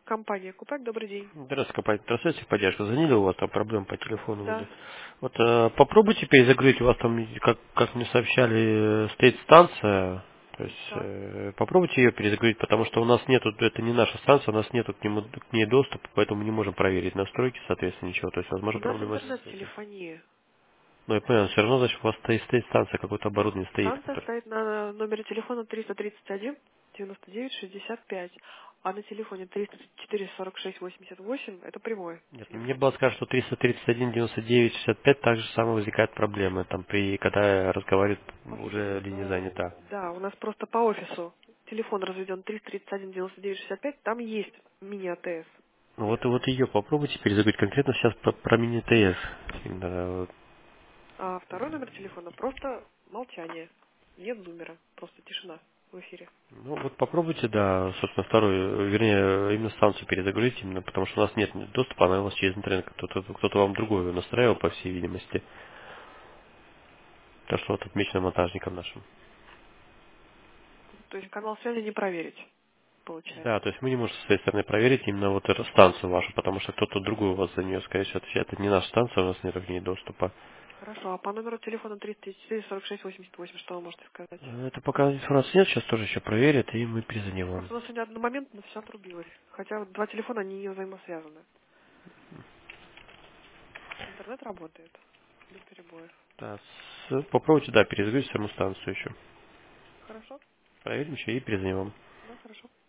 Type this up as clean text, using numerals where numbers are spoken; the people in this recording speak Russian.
Компания Купек, добрый день. Здравствуйте, компания Трансляция, поддержка. Звонили, у вас там проблема по телефону Да. вроде. Вот попробуйте перезагрузить, у вас там, как мне сообщали, стоит станция. То есть Так. попробуйте ее перезагрузить, потому что у нас нету, это не наша станция, у нас нету к ней доступа, поэтому мы не можем проверить настройки, соответственно, ничего. То есть, возможно, У нас проблема с этим. интернет-телефония. Но я понял, все равно, значит, у вас стоит станция, какое-то оборудование стоит, Станция которое... стоит на номере телефона 331 99 65, а на телефоне 304 46 88 это прямой Нет, мне телефон. было сказано, что 331 99 65 также самое возникает проблемы, там когда разговаривает, уже Послушайте, линия ну занята. да, у нас просто по офису телефон разведен 331 99 65, там есть мини-АТС. Ну вот ее попробуйте перезагрузить конкретно сейчас про мини-ТС. Именно вот. А второй номер телефона просто молчание. Нет номера, просто тишина в эфире. Ну вот попробуйте, да, собственно, второй, вернее, именно станцию перезагрузить, именно потому что у нас нет доступа, она у вас через интернет, кто-то вам другую настраивал, по всей видимости. То, что вот отмечено монтажником нашим. То есть канал связи не проверить, получается. Да, то есть мы не можем со своей стороны проверить именно вот эту станцию вашу, потому что кто-то другой у вас за нее, скорее всего, отвечает. Это не наша станция, у нас нет к ней доступа. Хорошо, а по номеру телефона 304 46 88, что вы можете сказать? Это пока информации нет, сейчас тоже еще проверят, и мы перезвоним вам. Просто у нас сегодня одномоментно все отрубилось. Хотя вот два телефона, они не взаимосвязаны. Интернет работает без перебоев. Да, попробуйте, да, перезагрузить саму станцию еще. Хорошо? Проверим еще и перезвоним вам. Да, хорошо.